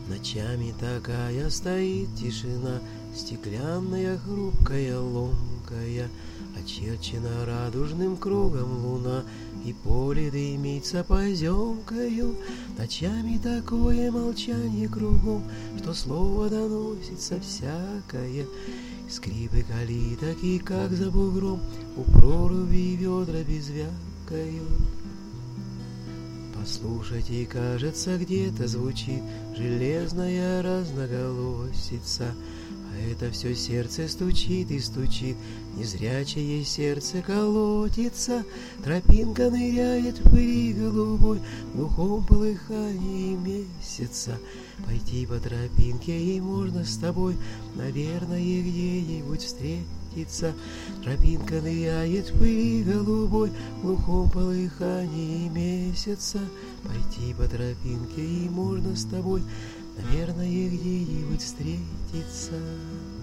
Ночами такая стоит тишина, стеклянная, хрупкая, ломкая, очерчена радужным кругом луна, и поле дымится поземкою. Ночами такое молчание кругом, что слово доносится всякое. Скрипы калиток, и как за бугром у проруби ведра безвякают. Послушайте, кажется, где-то звучит железная разноголосица, а это все сердце стучит и стучит, незрячее сердце колотится. Тропинка ныряет в пыли голубой, в глухом полыхании месяца. Пойти по тропинке и можно с тобой, наверное, где-нибудь встретиться. Тропинка ныряет в пыли голубой, в глухом полыхании месяца. Пойти по тропинке и можно с тобой, наверное, где-нибудь встретиться.